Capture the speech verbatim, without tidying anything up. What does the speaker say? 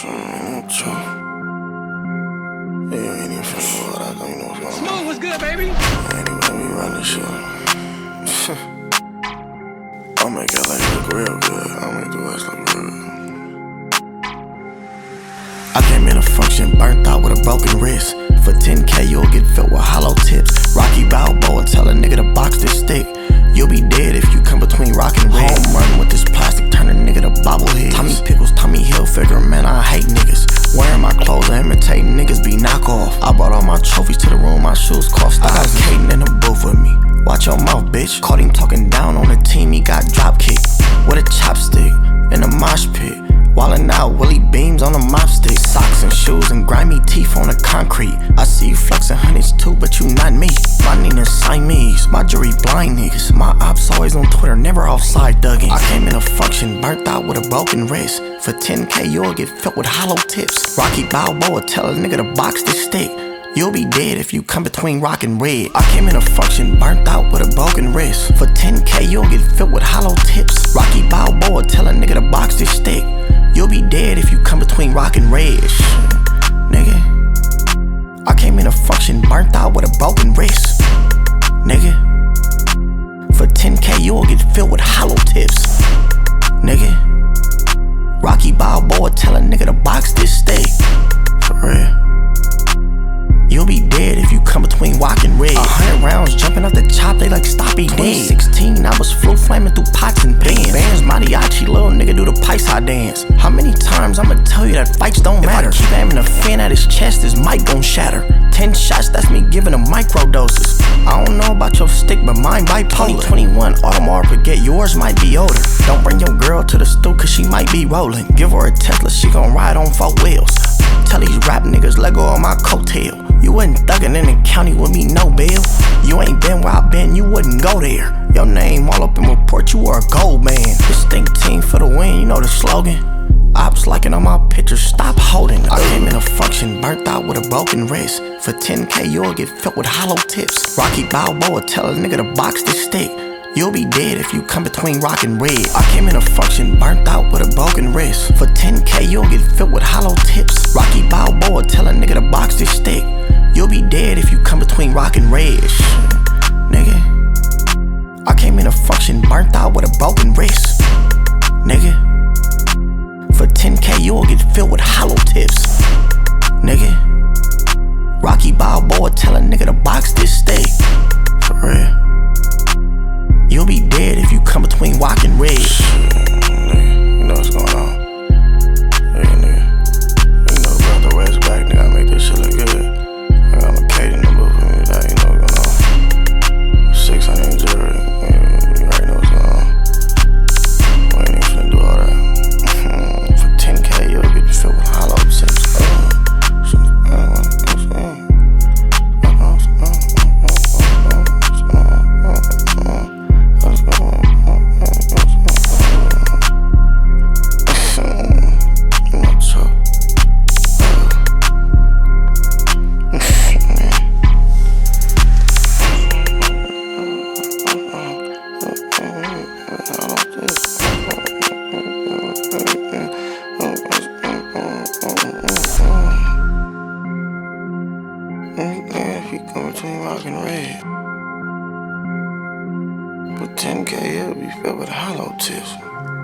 ain't true. Yeah, you ain't even finna go out. I don't even know what's going on. Smooth, what's good, baby? I ain't even gonna be running shit. I'll make your life look real good. I'll make the West look real good. I came in a function burnt out with a broken wrist. For ten K, you'll get filled with hollow tips. Rocky Balboa, tell a nigga to box this stick. You'll be dead if you come between rock and red. Home run with this plastic, turn a nigga to bobbleheads. Tommy Pickles, Tommy Hilfiger, man, I hate niggas. Wearing my clothes and imitating niggas be knockoff. I brought all my trophies to the room, my shoes cost. I got Caden in the booth with me. Watch your mouth, bitch. Caught him talking down on the team, he got drop kicked. With a chopstick, in a mosh pit. Wallin' out, Willie Beams on a mop stick. Socks and shoes and grimy teeth on the concrete. I see you flexing hundreds too, but you not me. My Nina's Siamese, my jury blind niggas. My ops always on Twitter, never offside dugging. I came in a function, burnt out with a broken wrist. For ten K, you'll get filled with hollow tips. Rocky Balboa, tell a nigga to box this stick. You'll be dead if you come between rock and red. I came in a function, burnt out with a broken wrist. For ten K, you'll get filled with hollow tips. Rocky Balboa, tell a nigga to box this stick. You'll be dead if you come between rock and red. Shit, nigga. I came in a function, burnt out with a broken wrist. Nigga. For ten K, you'll get filled with hollow tips. Nigga. Rocky Balboa, tell a nigga to box this stick. For real. You'll be dead if you come between rock and red. A hundred rounds jumping off the chop, they like stop he dead. twenty sixteen, I was flu flaming through pots and pans. Bands, mariachi, little nigga do the paisa dance. How many times I'ma tell you that fights don't matter? If I keep aiming a fin at his chest, his mic gon' shatter. Ten shots, that's me giving him micro doses. I don't know about your stick, but mine bipolar. twenty twenty-one Audemars Piguet, yours might be older. Don't bring your girl to the stool, cause she might be rolling. Give her a Tesla, she gon' ride on four wheels. Tell these rap niggas, let go of my coattail. You wasn't thuggin' in the county with me, no bail. You ain't been where I been, you wouldn't go there. Your name all up in report, you were a gold man. Distinct team for the win, you know the slogan. Ops liking on my pictures, stop holding. I came in a function, burnt out with a broken wrist. For ten K, you'll get filled with hollow tips. Rocky Balboa, tell a nigga to box this stick. You'll be dead if you come between rock and red. I came in a function, burnt out with a broken wrist. For ten K, you'll get filled with hollow tips. Rocky Balboa, tell a nigga to box this stick. You'll be dead if you come between rock and red. Shit, nigga. I came in a function, burnt out with a broken wrist. Nigga. For ten K, you'll get filled with hollow tips. Nigga. Rocky Balboa, tell a nigga to box this stick. For real. You'll be dead if you come between rock and red. Shit, nigga, you know what's going on. Yeah, nigga. You know about the West back, nigga. I make this shit look good. I got my Caden in the booth with me, that you know what's going on. six hundred in jury. You already know what's going on. We ain't even finna do all that. For ten K, you'll get filled with hollow tips. If you come between rock and red, but ten K, it'll be filled with hollow tips.